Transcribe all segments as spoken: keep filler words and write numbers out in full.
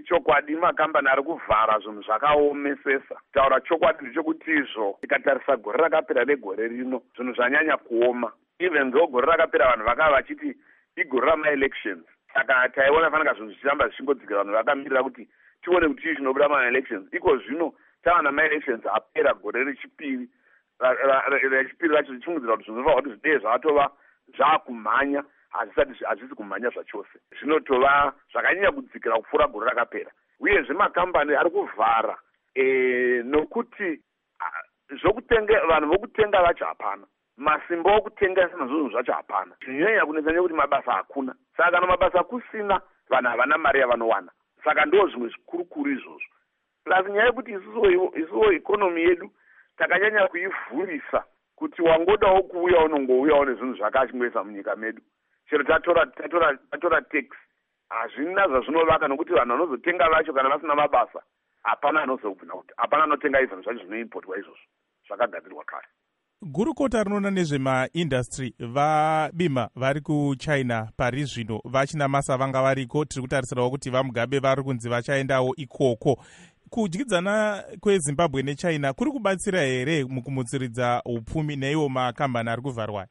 chokwadi makambani ari kuvhara zvinhu zvakaomesesa. Taura chokwadi ndechekuti izvo tikatarisa gore rakapera regore rino zvinhu zvanyanya kuoma. Even though gore rakapera vanhu vakava vachiti igore rama-elections. Saka taiona fanaka zvinhu zvichiramba zvichingodzikira vanhu vakamirira kuti tione kuti chii chinobuda ma-elections. Iko zvino tava nama-elections apera gore rechipiri. Rechipiri racho richingudzira kuti zvinova kuti zvidee zvatova zvaakumhanya hazvisati hazvisi kumhanya zvachose. Zvinotova zvakanyanya kudzikira kupfuura gore rakapera. Uyezve makambani ari kuvhara e, nokuti zvokutenga vanhu vokutenga vacho hapana. Masimba okutengesa nazvo zvacho hapana. Zvinyanya kunetsa nekuti mabasa hakuna. Saka kana mabasa kusina vanhu havana mari yavanowana. Saka ndo zvimwe zvikurukuru izvozvo. Plus nyaya yekuti isuwo isuwo ikonomi yedu takanyanya kuivhurisa kuti wangodawo kuuya unongouyawo nezvinhu zvakachingwesa munyika medu. Chero tatora tatora tatora tax hazvina zvazvinovaka nokuti vanhu vanozotenga vacho kana vasina mabasa hapana anozobvina kuti hapana anotenga izvo zvacho zvinoimportwa izvozvo zvakagadzirwa kare. Gurukota rinoona nezvemaindastry vaBima vari kuChina pari zvino vachina masa vanga variko, tiri kutarisirawo kuti vaMugabe vari kunzi vachaendawo ikoko. Kudyidzana kweZimbabwe neChina kuri kubatsira here mukumutsiridza upfumi neiwo makambani ari kuvharwa?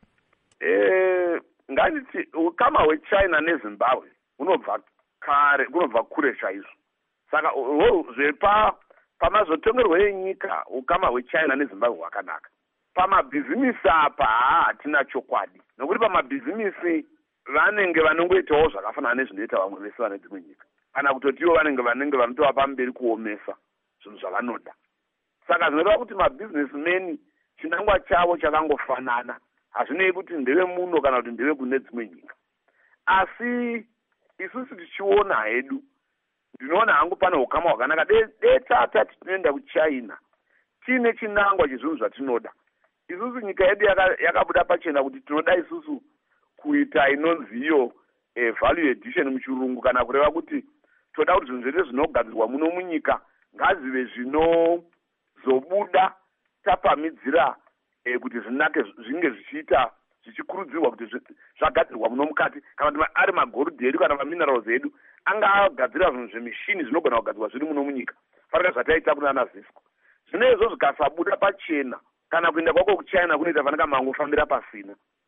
Eh, nganditi ukama hweChina neZimbabwe unobva kare, kunobva kure chaizvo. Saka zvepa pamazotongerwa enyika ukama hweChina neZimbabwe hwakanaka. Pamabhizimisi apa hatina chokwadi. Nokuti pamabhizimisi vanenge vanongoitawo zvakafanana nezvinoita vamwe vese vane dzimwe nyika. Kana kutotiwo vanenge vanenge vanotova pamberi kuomesa zvinhu zvavanoda. Saka zvinoreva kuti mabusinessmen chinangwa chavo chakangofanana. Hazvinei kuti ndeve muno kana kuti ndeve kune dzimwe nyika. Asi isusu tichiona hedu ndinoona hangu pane ukama hwakanaka. Detata tinoenda kuChina tiine chinangwa chezvinhu zvatinoda. Isusu nyika yedu yakabuda pachena kuti tinoda isusu kuita inonziyo eh, value addition muchirungu, kana kureva kuti toda kuti zvinhu zvese zvinogadzirwa muno munyika ngazive zvinozobuda tapamidzira eh, kuti zvinake zvinge zvichiita zvichikurudzirwa kuti zvagadzirwa muno mukati, kana kuti ari magold edu kana maminerals edu angagadzira zvinhu zvemishini zvinogona kugadzirwa zviri muno munyika farika zvataita kunana Zisco. Zvino izvo zvikasabuda pachena kana kuenda kwako kuChina kunoita fanaka mangofambira pasina.